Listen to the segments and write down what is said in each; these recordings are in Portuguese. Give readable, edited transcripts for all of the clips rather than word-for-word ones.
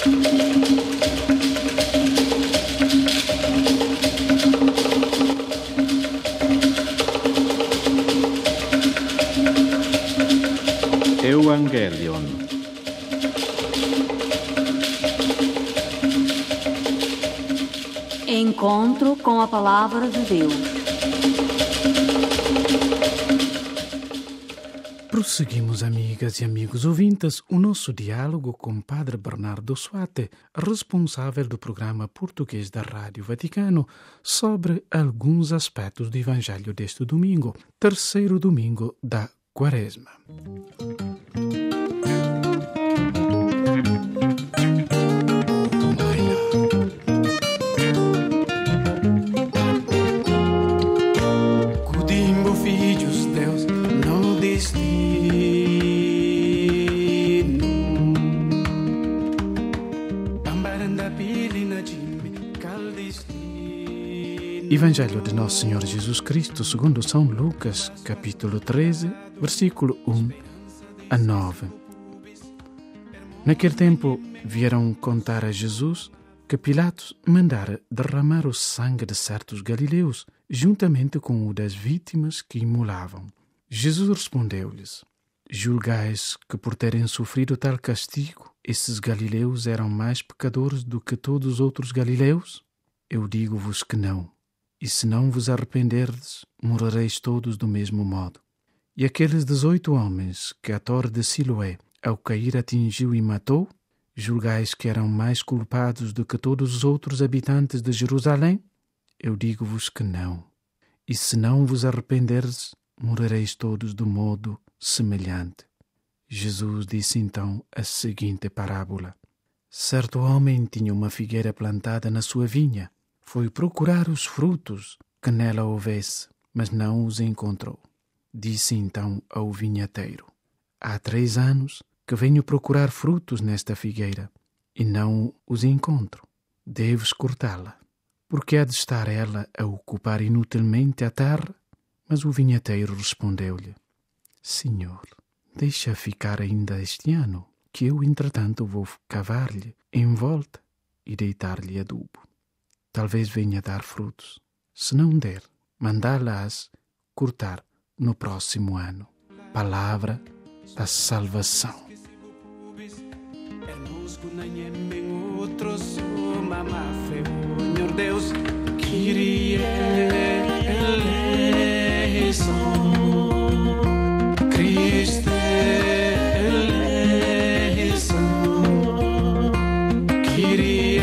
Evangelion. Encontro com a Palavra de Deus. Prosseguimos, amigas e amigos ouvintes, o nosso diálogo com Padre Bernardo Suate, responsável do programa português da Rádio Vaticano, sobre alguns aspectos do Evangelho deste domingo, terceiro domingo da Quaresma. Evangelho de Nosso Senhor Jesus Cristo, segundo São Lucas, capítulo 13, versículo 1 a 9. Naquele tempo vieram contar a Jesus que Pilatos mandara derramar o sangue de certos galileus, juntamente com o das vítimas que imolavam. Jesus respondeu-lhes: julgais que por terem sofrido tal castigo, esses galileus eram mais pecadores do que todos os outros galileus? Eu digo-vos que não. E se não vos arrependerdes, morrereis todos do mesmo modo. E aqueles 18 homens que a torre de Siloé, ao cair, atingiu e matou, julgais que eram mais culpados do que todos os outros habitantes de Jerusalém? Eu digo-vos que não. E se não vos arrependerdes, morrereis todos do modo semelhante. Jesus disse então a seguinte parábola. Certo homem tinha uma figueira plantada na sua vinha. Foi procurar os frutos que nela houvesse, mas não os encontrou. Disse então ao vinhateiro: há 3 anos que venho procurar frutos nesta figueira, e não os encontro. Deves cortá-la, porque há de estar ela a ocupar inutilmente a terra? Mas o vinhateiro respondeu-lhe: Senhor, deixa ficar ainda este ano, que eu, entretanto, vou cavar-lhe em volta e deitar-lhe adubo. Talvez venha dar frutos. Se não der, mandá-las cortar no próximo ano. Palavra da salvação. Deus, Kyrie eleison, Christe eleison, Kyrie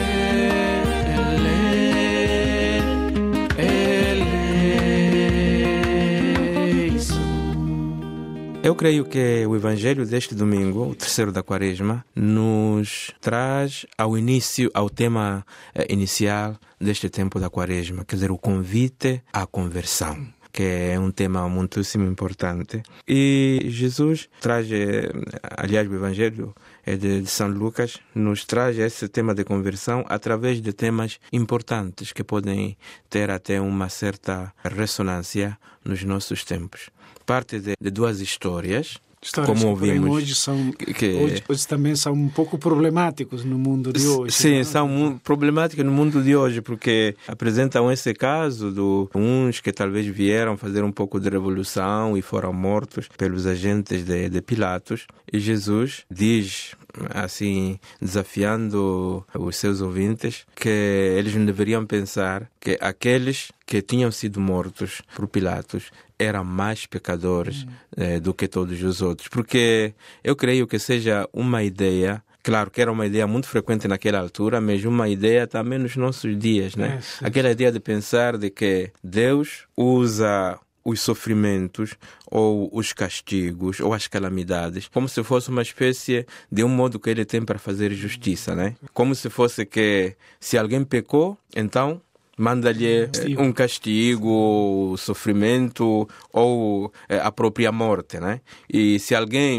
Eu creio que o Evangelho deste domingo, o terceiro da Quaresma, nos traz ao início, ao tema inicial deste tempo da Quaresma, quer dizer, o convite à conversão, que é um tema muitíssimo importante. E Jesus traz, aliás, o Evangelho de São Lucas, nos traz esse tema de conversão através de temas importantes que podem ter até uma certa ressonância nos nossos tempos. Parte de 2 histórias como ouvimos, hoje também são um pouco problemáticos no mundo de hoje. Sim, não? São problemáticos no mundo de hoje, porque apresentam esse caso de uns que talvez vieram fazer um pouco de revolução e foram mortos pelos agentes de Pilatos. E Jesus diz, assim, desafiando os seus ouvintes, que eles não deveriam pensar que aqueles que tinham sido mortos por Pilatos eram mais pecadores do que todos os outros. Porque eu creio que seja uma ideia, claro que era uma ideia muito frequente naquela altura, mas uma ideia também nos nossos dias, né? Aquela ideia de pensar de que Deus usa os sofrimentos ou os castigos ou as calamidades como se fosse uma espécie de um modo que ele tem para fazer justiça, né? Como se fosse que se alguém pecou, então manda-lhe um castigo, sofrimento ou a própria morte, né? E se alguém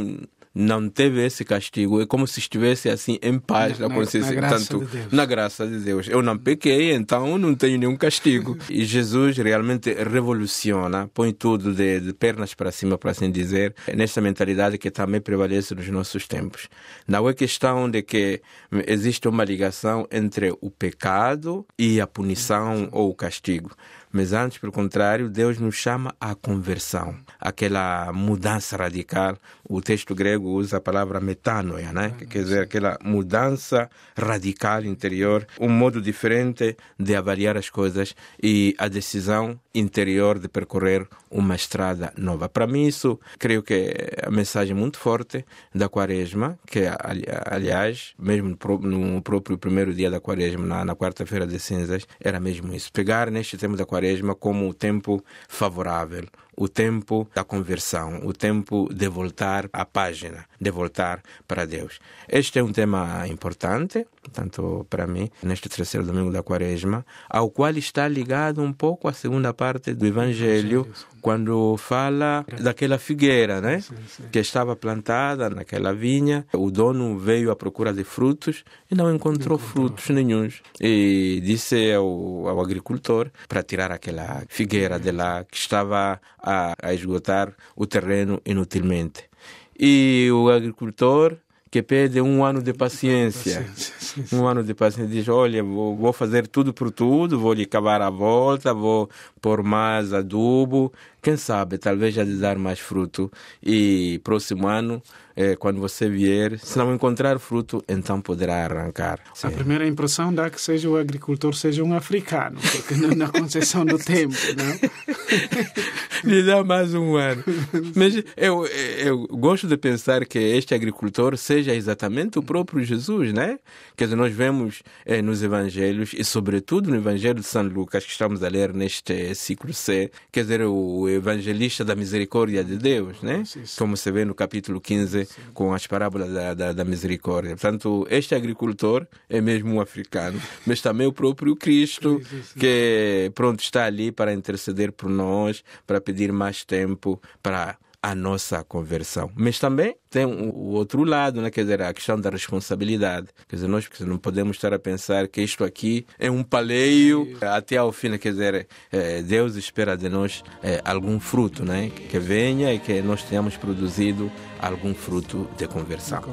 não teve esse castigo. É como se estivesse assim em paz na consciência. Na graça de Deus. Na graça de Deus. Eu não pequei, então não tenho nenhum castigo. E Jesus realmente revoluciona, põe tudo de pernas para cima, por assim dizer, nesta mentalidade que também prevalece nos nossos tempos. Não é questão de que existe uma ligação entre o pecado e a punição ou o castigo. Mas antes, pelo contrário, Deus nos chama à conversão, aquela mudança radical. O texto grego usa a palavra metanoia, né? Quer dizer, aquela mudança radical interior, um modo diferente de avaliar as coisas e a decisão interior de percorrer uma estrada nova. Para mim, isso, creio que é a mensagem muito forte da Quaresma, que, aliás, mesmo no próprio primeiro dia da Quaresma, na quarta-feira de cinzas, era mesmo isso. Pegar neste tempo da Quaresma como o tempo favorável, o tempo da conversão, o tempo de voltar à página, de voltar para Deus. Este é um tema importante, tanto para mim, neste terceiro domingo da Quaresma, ao qual está ligado um pouco a segunda parte do Evangelho, quando fala daquela figueira, né? Que estava plantada naquela vinha. O dono veio à procura de frutos e não encontrou frutos nenhuns. E disse ao agricultor para tirar aquela figueira de lá, que estava a esgotar o terreno inutilmente. E o agricultor, que pede 1 ano de paciência. 1 ano de paciência. Diz, olha, vou fazer tudo por tudo, vou lhe cavar a volta, vou pôr mais adubo, quem sabe, talvez já lhe dar mais fruto. E próximo ano, quando você vier, se não encontrar fruto, então poderá arrancar. A primeira impressão dá que seja o agricultor seja um africano, porque na concepção do tempo, não? Lhe dá mais 1 ano. Mas eu gosto de pensar que este agricultor seja exatamente o próprio Jesus, né? Quer dizer, nós vemos nos evangelhos, e sobretudo no Evangelho de São Lucas, que estamos a ler neste ciclo C, quer dizer, o evangelista da misericórdia de Deus, né? Como se vê no capítulo 15, com as parábolas da misericórdia. Portanto, este agricultor é mesmo um africano, mas também o próprio Cristo, que pronto está ali para interceder por nós, para pedir mais tempo para a nossa conversão. Mas também tem o outro lado, né? Quer dizer, a questão da responsabilidade. Quer dizer, nós não podemos estar a pensar que isto aqui é um paleio até ao fim. Quer dizer, Deus espera de nós algum fruto, né? Que venha e que nós tenhamos produzido algum fruto de conversão.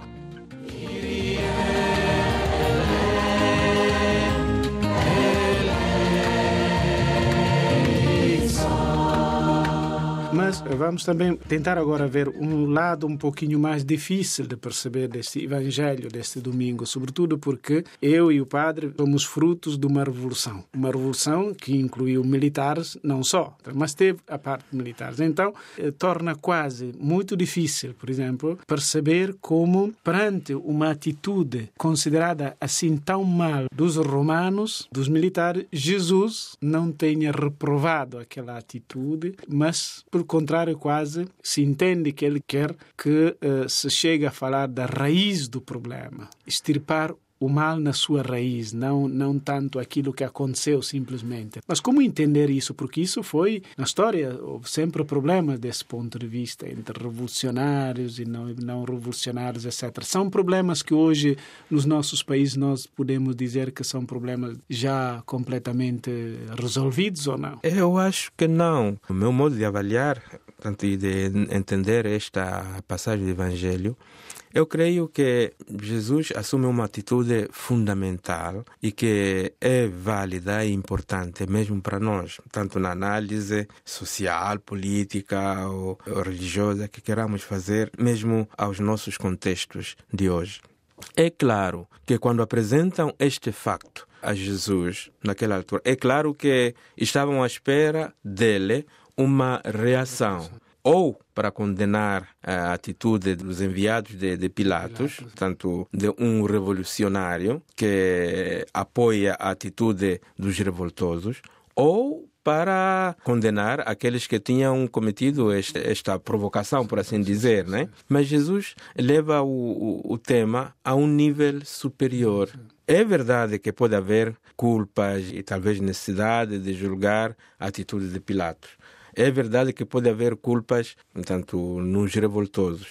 Mas vamos também tentar agora ver um lado um pouquinho mais difícil de perceber deste evangelho, deste domingo, sobretudo porque eu e o padre somos frutos de uma revolução. Uma revolução que incluiu militares, não só, mas teve a parte de militares. Então, torna quase muito difícil, por exemplo, perceber como, perante uma atitude considerada assim tão mal dos romanos, dos militares, Jesus não tenha reprovado aquela atitude, mas por contrário, quase se entende que ele quer que se chegue a falar da raiz do problema, extirpar o mal na sua raiz, não tanto aquilo que aconteceu simplesmente. Mas como entender isso? Porque isso foi, na história, houve sempre problemas desse ponto de vista, entre revolucionários e não revolucionários, etc. São problemas que hoje, nos nossos países, nós podemos dizer que são problemas já completamente resolvidos ou não? Eu acho que não. O meu modo de avaliar, portanto, e de entender esta passagem do Evangelho, eu creio que Jesus assume uma atitude fundamental e que é válida e importante mesmo para nós, tanto na análise social, política ou religiosa que queramos fazer, mesmo aos nossos contextos de hoje. É claro que quando apresentam este facto a Jesus naquela altura, é claro que estavam à espera dele uma reação. Ou para condenar a atitude dos enviados de Pilatos, tanto de um revolucionário que apoia a atitude dos revoltosos, ou para condenar aqueles que tinham cometido esta provocação, por assim dizer, né? Mas Jesus leva o tema a um nível superior. É verdade que pode haver culpas e talvez necessidade de julgar a atitude de Pilatos. É verdade que pode haver culpas, portanto, nos revoltosos.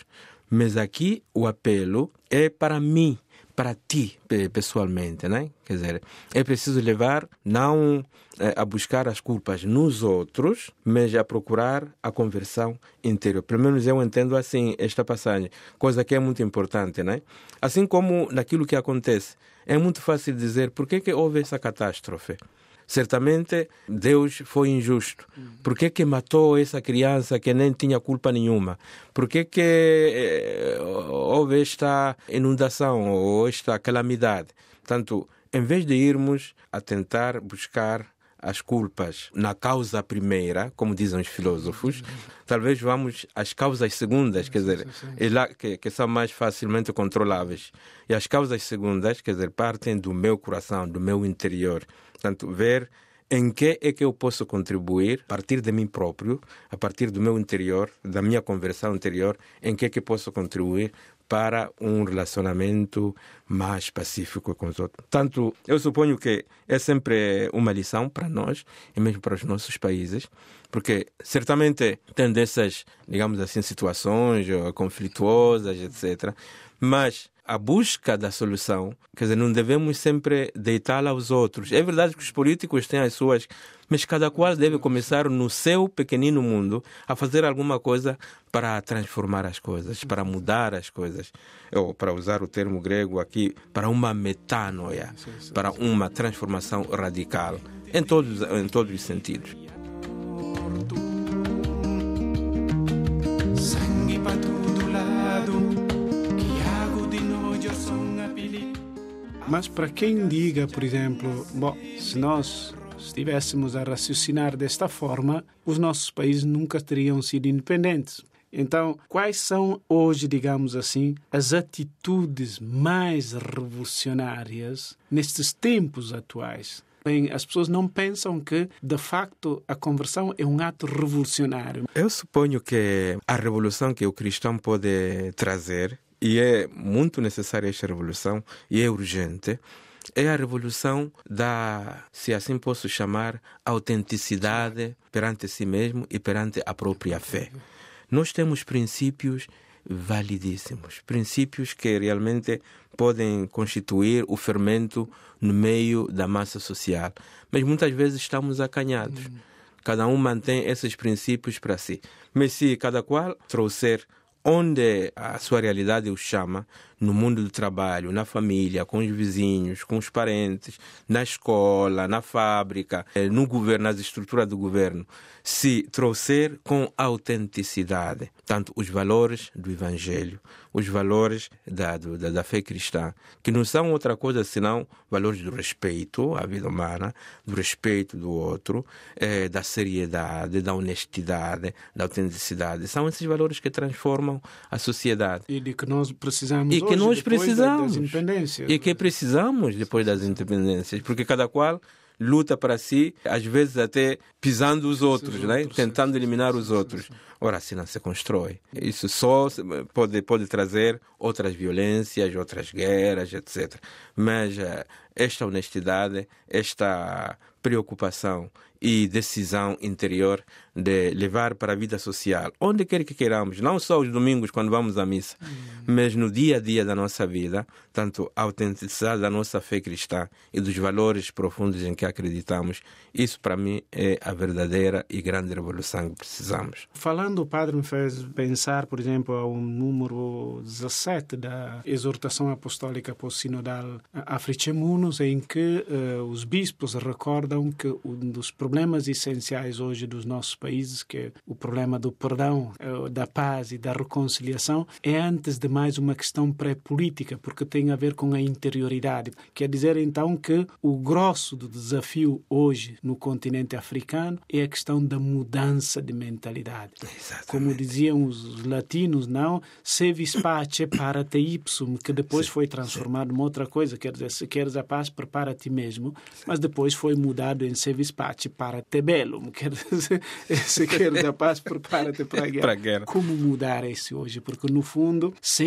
Mas aqui o apelo é para mim, para ti, pessoalmente, né? Quer dizer, é preciso levar não a buscar as culpas nos outros, mas a procurar a conversão interior. Pelo menos eu entendo assim esta passagem, coisa que é muito importante, né? Assim como naquilo que acontece, é muito fácil dizer por que houve essa catástrofe. Certamente Deus foi injusto. Por que matou essa criança que nem tinha culpa nenhuma? Por que houve esta inundação ou esta calamidade? Portanto, em vez de irmos a tentar buscar as culpas na causa primeira, como dizem os filósofos, talvez vamos às causas segundas, quer dizer, que são mais facilmente controláveis. E as causas segundas, quer dizer, partem do meu coração, do meu interior. Portanto, ver em que é que eu posso contribuir, a partir de mim próprio, a partir do meu interior, da minha conversão interior, em que é que posso contribuir para um relacionamento mais pacífico com os outros. Portanto, eu suponho que é sempre uma lição para nós e mesmo para os nossos países, porque certamente tem dessas, digamos assim, situações conflituosas, etc., mas a busca da solução, quer dizer, não devemos sempre deitá-la aos outros. É verdade que os políticos têm as suas, mas cada qual deve começar no seu pequenino mundo a fazer alguma coisa para transformar as coisas, para mudar as coisas. Ou, para usar o termo grego aqui, para uma metanoia, para uma transformação radical, em todos os sentidos. Mas para quem diga, por exemplo, se nós estivéssemos a raciocinar desta forma, os nossos países nunca teriam sido independentes. Então, quais são hoje, digamos assim, as atitudes mais revolucionárias nestes tempos atuais? Bem, as pessoas não pensam que, de facto, a conversão é um ato revolucionário. Eu suponho que a revolução que o cristão pode trazer, e é muito necessária esta revolução, e é urgente, é a revolução da, se assim posso chamar, autenticidade perante si mesmo e perante a própria fé. Nós temos princípios validíssimos, princípios que realmente podem constituir o fermento no meio da massa social, mas muitas vezes estamos acanhados. Cada um mantém esses princípios para si. Mas se cada qual trouxer onde a sua realidade o chama, no mundo do trabalho, na família, com os vizinhos, com os parentes, na escola, na fábrica, no governo, nas estruturas do governo, se trouxer com autenticidade, tanto os valores do Evangelho, os valores da fé cristã, que não são outra coisa senão valores do respeito à vida humana, do respeito do outro, da seriedade, da honestidade, da autenticidade. São esses valores que transformam a sociedade. E de que nós precisamos e que hoje, nós precisamos, das independências. E que precisamos depois das independências, porque cada qual luta para si, às vezes até pisando os outros, né? Tentando eliminar os outros. Ora, assim não se constrói. Isso só pode trazer outras violências, outras guerras, etc. Mas esta honestidade, esta preocupação e decisão interior de levar para a vida social, onde quer que queiramos, não só os domingos quando vamos à missa, mas no dia a dia da nossa vida, tanto a autenticidade da nossa fé cristã e dos valores profundos em que acreditamos, isso para mim é a verdadeira e grande revolução que precisamos. Falando, o padre me fez pensar, por exemplo, ao número 17 da exortação apostólica pós-sinodal Africamunus, em que os bispos recordam que um dos problemas essenciais hoje dos nossos países, que é o problema do perdão, da paz e da reconciliação, é antes de mais uma questão pré-política, porque tem a ver com a interioridade. Quer dizer, então, que o grosso do desafio hoje no continente africano é a questão da mudança de mentalidade. Exatamente. Como diziam os latinos, não? Se vis pace, para-te ipsum, que depois foi transformado em outra coisa. Quer dizer, se queres a paz, prepara a ti mesmo, mas depois foi mudado em se vis pace, para-te bellum. Quer dizer, se queres a paz, prepara-te para a guerra. Como mudar isso hoje? Porque, no fundo, se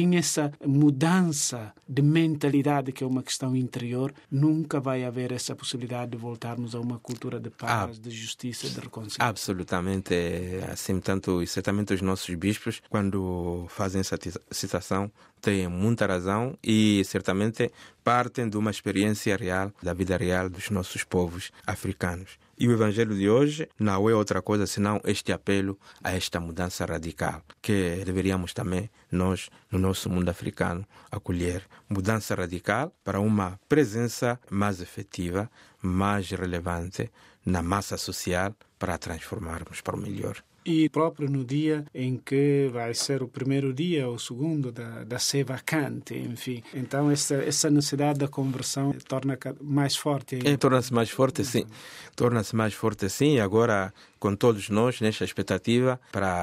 sem essa mudança de mentalidade, que é uma questão interior, nunca vai haver essa possibilidade de voltarmos a uma cultura de paz, de justiça, de reconciliação. Absolutamente. Assim, tanto e certamente os nossos bispos, quando fazem essa citação, têm muita razão e certamente partem de uma experiência real, da vida real dos nossos povos africanos. E o Evangelho de hoje não é outra coisa senão este apelo a esta mudança radical, que deveríamos também, nós, no nosso mundo africano, acolher. Mudança radical para uma presença mais efetiva, mais relevante na massa social para a transformarmos para o melhor. E próprio no dia em que vai ser o primeiro dia ou o segundo da sé vacante, enfim. Então, essa necessidade da conversão torna mais forte. Torna-se mais forte, sim. Torna-se mais forte, sim. E agora, com todos nós, nesta expectativa,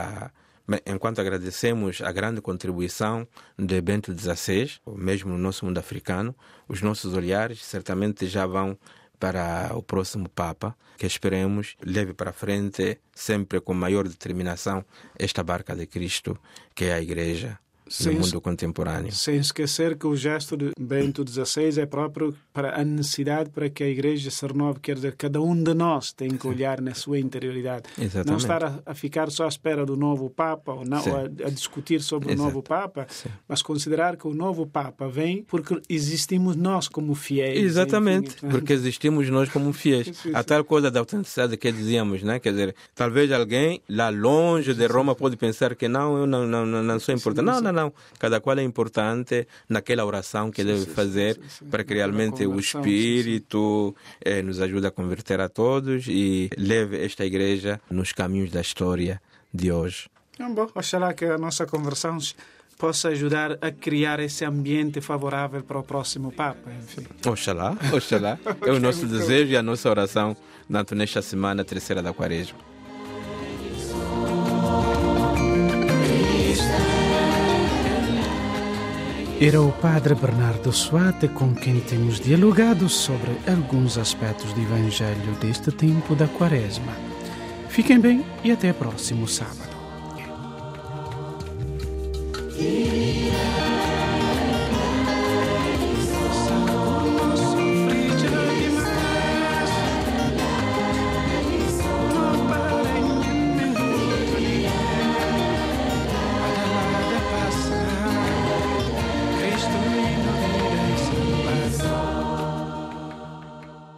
enquanto agradecemos a grande contribuição de Bento XVI, mesmo no nosso mundo africano, os nossos olhares certamente já vão para o próximo Papa, que esperemos leve para frente, sempre com maior determinação, esta barca de Cristo, que é a Igreja no mundo contemporâneo. Sem esquecer que o gesto de Bento XVI é próprio para a necessidade para que a Igreja se renove, quer dizer, cada um de nós tem que olhar na sua interioridade. Exatamente. Não estar a ficar só à espera do novo Papa ou a discutir sobre o novo Papa, mas considerar que o novo Papa vem porque existimos nós como fiéis. Exatamente, enfim. porque existimos nós como fiéis. A tal coisa da autenticidade que dizíamos, né? Quer dizer, talvez alguém lá longe de Roma pode pensar que eu não sou importante. Não. Cada qual é importante naquela oração que deve fazer para que realmente o Espírito nos ajude a converter a todos e leve esta Igreja nos caminhos da história de hoje. Bom, oxalá que a nossa conversão possa ajudar a criar esse ambiente favorável para o próximo Papa, enfim. Oxalá. É o nosso desejo e a nossa oração, tanto nesta semana terceira da Quaresma. Era o Padre Bernardo Suate com quem temos dialogado sobre alguns aspectos do Evangelho deste tempo da Quaresma. Fiquem bem e até próximo sábado.